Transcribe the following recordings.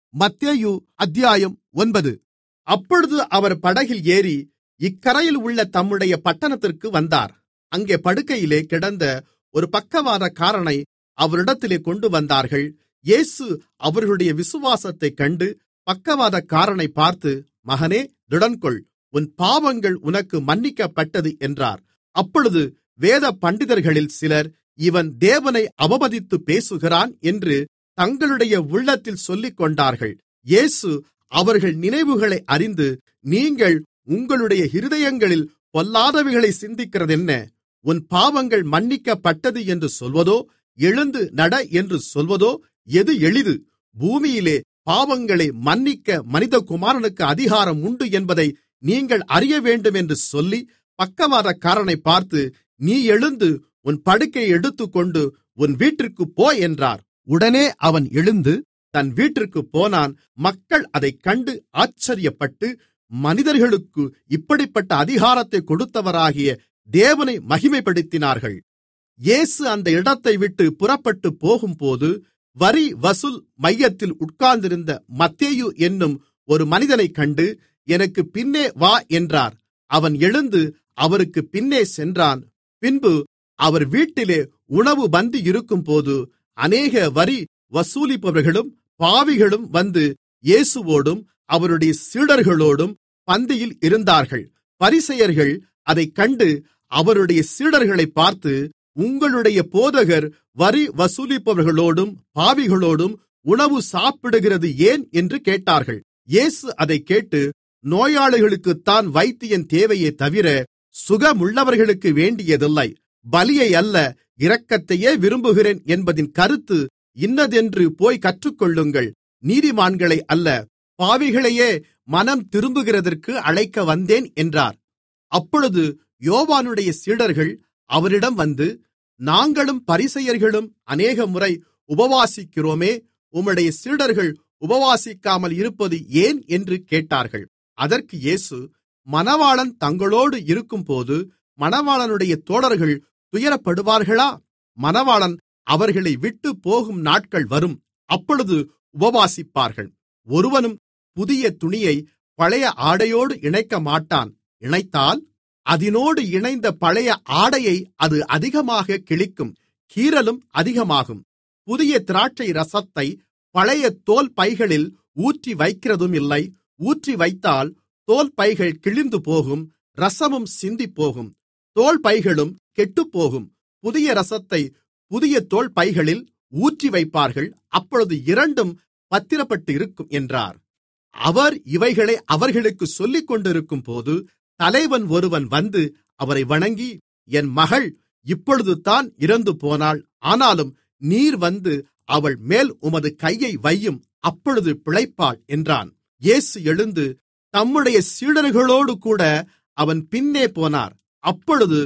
மத்தேயு அத்தியாயம் 9. அப்பொழுது அவர் படகில் ஏறி இக்கரையில் உள்ள தம்முடைய பட்டணத்திற்கு வந்தார். அங்கே படுக்கையிலே கிடந்த ஒரு பக்கவாதக்காரனை அவரிடத்திலே கொண்டுவந்தார்கள். இயேசு அவர்களுடைய விசுவாசத்தைக் கண்டு பக்கவாதக்காரனைப் பார்த்து, மகனே, திடன்கொள், உன் பாவங்கள் உனக்கு மன்னிக்கப்பட்டது என்றார். அப்பொழுது வேத பண்டிதர்களில் சிலர், இவன் தேவனை அவமதித்துப் பேசுகிறான் என்று தங்களுடைய உள்ளத்தில் சொல்லிக்கொண்டார்கள். இயேசு அவர்கள் நினைவுகளை அறிந்து, நீங்கள் உங்களுடைய இருதயங்களில் பொல்லாதவைகளைச் சிந்திக்கிறதென்ன? உன் பாவங்கள் மன்னிக்கப்பட்டது என்று சொல்வதோ, எழுந்து நட என்று சொல்வதோ எது எளிது? பூமியிலே பாவங்களை மன்னிக்க மனிதகுமாரனுக்கு அதிகாரம் உண்டு என்பதை நீங்கள் அறியவேண்டும் என்று சொல்லி பக்கவாதக்காரனைப் பார்த்து, நீ எழுந்து உன் படுக்கையை எடுத்துக்கொண்டு உன் வீட்டிற்குப் போ என்றார். உடனே அவன் எழுந்து தன் வீட்டிற்குப் போனான். மக்கள் அதைக் கண்டு ஆச்சரியப்பட்டு, மனிதர்களுக்கு இப்படிப்பட்ட அதிகாரத்தைக் கொடுத்தவராகிய தேவனை மகிமைப்படுத்தினார்கள். இயேசு அந்த இடத்தைவிட்டு புறப்பட்டுப் போகும்போது, வரி வசூல் மையத்தில் உட்கார்ந்திருந்த மத்தேயு என்னும் ஒரு மனிதனைக் கண்டு, எனக்குப் பின்னே வா என்றார். அவன் எழுந்து அவருக்குப் பின்னே சென்றான். பின்பு அவர் வீட்டிலே உணவு பந்தி இருக்கும்போது, அநேக வரி வசூலிப்பவர்களும் பாவிகளும் வந்து இயேசுவோடும் அவருடைய சீடர்களோடும் பந்தியில் இருந்தார்கள். பரிசேயர்கள் அதைக் கண்டு அவருடைய சீடர்களைப் பார்த்து, உங்களுடைய போதகர் வரி வசூலிப்பவர்களோடும் பாவிகளோடும் உணவு சாப்பிடுகிறது ஏன் என்று கேட்டார்கள். இயேசு அதைக் கேட்டு, நோயாளிகளுக்குத்தான் வைத்தியன் தேவையே தவிர சுகமுள்ளவர்களுக்கு வேண்டியதில்லை. பலியை அல்ல, இரக்கத்தையே விரும்புகிறேன் என்பதின் கருத்து இன்னதென்று போய் கற்றுக்கொள்ளுங்கள். நீதிமான்களை அல்ல, பாவிகளையே மனம் திரும்புகிறதற்கு அழைக்க வந்தேன் என்றார். அப்பொழுது யோவானுடைய சீடர்கள் அவரிடம் வந்து, நாங்களும் பரிசேயர்களும் அநேகமுறை உபவாசிக்கிறோமே, உம்முடைய சீடர்கள் உபவாசிக்காமல் இருப்பது ஏன் என்று கேட்டார்கள். அதற்கு இயேசு, மணவாளன் தங்களோடு இருக்கும்போது மணவாளனுடைய தோழர்கள் துயரப்படுவார்களா? மணவாளன் அவர்களை விட்டுப் போகும் நாட்கள் வரும், அப்பொழுது உபவாசிப்பார்கள். ஒருவனும் புதிய துணியை பழைய ஆடையோடு இணைக்கமாட்டான். இணைத்தால் அதினோடு இணைந்த பழைய ஆடையை அது அதிகமாக கிழிக்கும், கீறலும் அதிகமாகும். புதிய திராட்சை ரசத்தை பழைய தோல் பைகளில் ஊற்றி வைக்கிறதுமில்லை. ஊற்றி வைத்தால் தோல் பைகள் கிழிந்து போகும், ரசமும் சிந்திப்போகும், தோல் பைகளும் கெட்டுப்போகும். புதிய ரசத்தை புதிய தோல் பைகளில் ஊற்றி வைப்பார்கள், அப்பொழுது இரண்டும் பத்திரப்பட்டிருக்கும் என்றார். அவர் இவைகளை அவர்களுக்குச் சொல்லிக்கொண்டிருக்கும்போது, தலைவன் ஒருவன் வந்து அவரை வணங்கி, என் மகள் இப்பொழுதுதான் இறந்துபோனாள். ஆனாலும் நீர் வந்து அவள் மேல் உமது கையை வையும், அப்பொழுது பிழைப்பாள் என்றான். இயேசு எழுந்து தம்முடைய சீடர்களோடு கூட அவன் பின்னே போனார். அப்பொழுது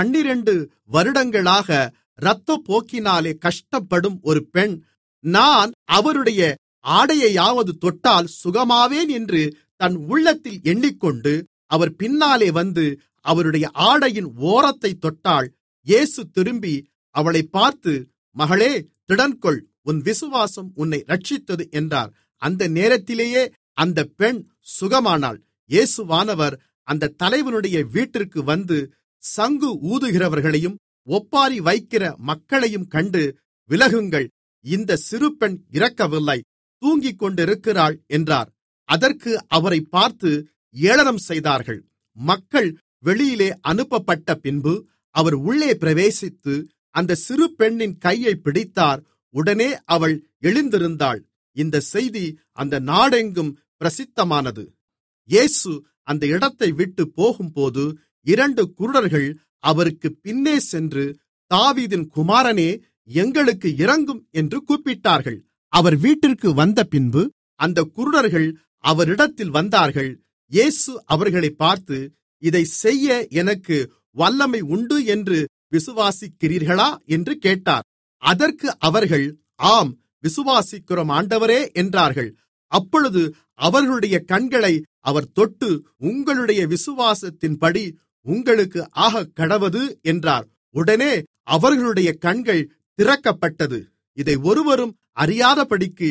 12 வருடங்களாக இரத்தப்போக்கினாலே கஷ்டப்படும் ஒரு பெண், நான் அவருடைய ஆடையையாவது தொட்டால் சுகமாவேன் என்று தன் உள்ளத்தில் எண்ணிக்கொண்டு அவர் பின்னாலே வந்து அவருடைய ஆடையின் ஓரத்தைத் தொட்டாள். இயேசு திரும்பி அவளைப் பார்த்து, மகளே, திடன்கொள், உன் விசுவாசம் உன்னை இரட்சித்தது என்றார். அந்த நேரத்திலேயே அந்த பெண் சுகமானாள். இயேசுவானவர் அந்த தலைவனுடைய வீட்டிற்கு வந்து சங்கு ஊதுகிறவர்களையும் ஒப்பாரி வைக்கிற மக்களையும் கண்டு, விலகுங்கள், இந்த சிறு பெண் இறக்கவில்லை, தூங்கிக் கொண்டிருக்கிறாள் என்றார். அதற்கு அவரைப் பார்த்து ஏளனம் செய்தார்கள். மக்கள் வெளியிலே அனுப்பப்பட்ட பின்பு அவர் உள்ளே பிரவேசித்து அந்த சிறு பெண்ணின் கையைப் பிடித்தார். உடனே அவள் எழுந்திருந்தாள். இந்த செய்தி அந்த நாடெங்கும் பிரசித்தமானது. இயேசு அந்த இடத்தை விட்டு போகும்போது 2 குருடர்கள் அவருக்குப் பின்னே சென்று, தாவீதின் குமாரனே, எங்களுக்கு இரங்கும் என்று கூப்பிட்டார்கள். அவர் வீட்டிற்கு வந்தபின்பு அந்த குருடர்கள் அவரிடத்தில் வந்தார்கள். இயேசு அவர்களைப் பார்த்து, இதைச் செய்ய எனக்கு வல்லமை உண்டு என்று விசுவாசிக்கிறீர்களா என்று கேட்டார். அதற்கு அவர்கள், ஆம், விசுவாசிக்கிறோம் ஆண்டவரே என்றார்கள். அப்பொழுது அவர்களுடைய கண்களை அவர் தொட்டு, உங்களுடைய விசுவாசத்தின்படி உங்களுக்கு ஆகக்கடவது என்றார். உடனே அவர்களுடைய கண்கள் திறக்கப்பட்டது. இதை ஒருவரும் அறியாதபடிக்கு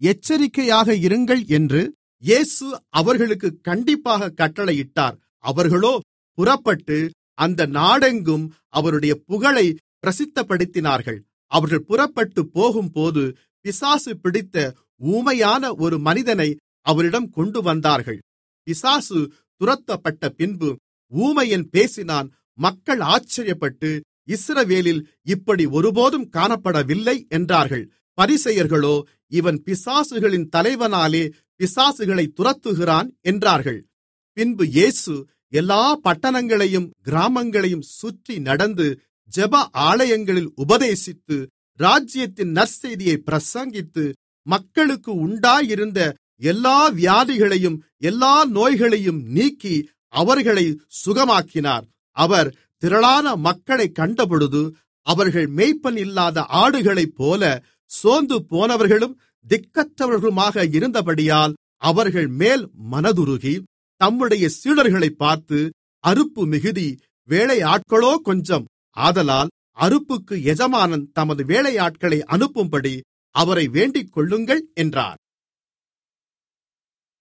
எச்சரிக்கையாக இருங்கள் என்று இயேசு அவர்களுக்குக் கண்டிப்பாகக் கட்டளையிட்டார். அவர்களோ புறப்பட்டு அந்த நாடெங்கும் அவருடைய புகழைப் பிரசித்தப்படுத்தினார்கள். அவர்கள் புறப்பட்டுப் போகும்போது பிசாசு பிடித்த ஊமையான ஒரு மனிதனை அவரிடம் கொண்டுவந்தார்கள். பிசாசு துரத்தப்பட்ட பின்பு ஊமையன் பேசினான். மக்கள் ஆச்சரியப்பட்டு, இஸ்ரவேலில் இப்படி ஒருபோதும் காணப்படவில்லை என்றார்கள். பரிசேயர்களோ, இவன் பிசாசுகளின் தலைவனாலே பிசாசுகளைத் துரத்துகிறான் என்றார்கள். பின்பு இயேசு எல்லா பட்டணங்களையும் கிராமங்களையும் சுற்றி நடந்து ஜெப ஆலயங்களில் உபதேசித்து, ராஜ்யத்தின் நற்செய்தியைப் பிரசங்கித்து, மக்களுக்கு உண்டாயிருந்த எல்லா வியாதிகளையும் எல்லா நோய்களையும் நீக்கி அவர்களை சுகமாக்கினார். அவர் திரளான மக்களைக் கண்டபொழுது அவர்கள் மேய்ப்பன் இல்லாத ஆடுகளைப்போல சோர்ந்து போனவர்களும் திக்கற்றவர்களுமாக இருந்தபடியால் அவர்கள் மேல் மனதுருகி தம்முடைய சீடர்களைப் பார்த்து, அறுப்பு மிகுதி, வேலையாட்களோ கொஞ்சம். ஆதலால் அறுப்புக்கு எஜமானன் தமது வேலையாட்களை அனுப்பும்படி அவரை வேண்டிக்கொள்ளுங்கள் என்றார்.